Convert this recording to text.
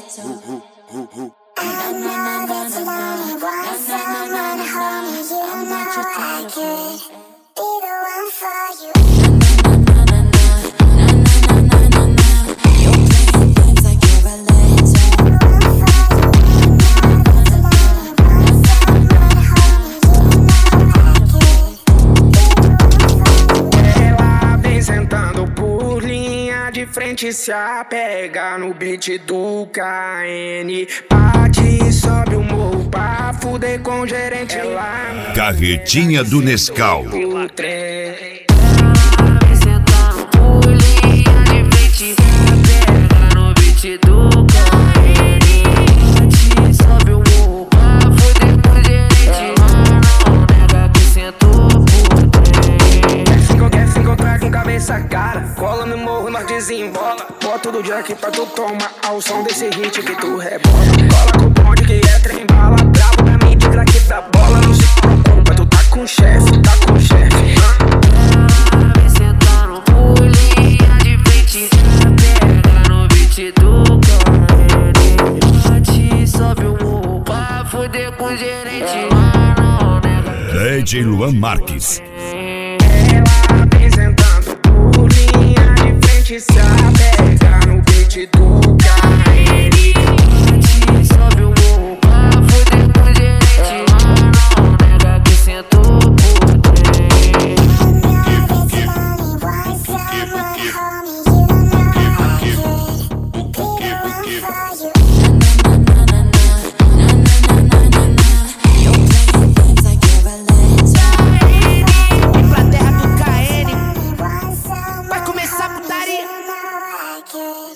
Frente se apega no beat do KN. Bate, sobe o morro pra fuder com o gerente lá. Carretinha do Nescau. O trem. Sentando por linha de frente, pega no beat do KN. Bate, sobe o morro pra fuder com o gerente. Não nega que sentou por trem. Quer se encontrar com cabeça cara, cola no morro, nós desembola. Bota do jack pra tu tomar ao som desse hit que tu rebola. Cola com o bonde que é trem bala, brabo da mídia, craque da bola. Não se preocupa, tu tá com chefe, tá com chefe. Sentando por linha de frente, pega no beat do KN. Bate, sobe o morro pra fuder com o gerente. Não nega. DJ Luan Marques. Ela vem sentando por linha de frente, sabe?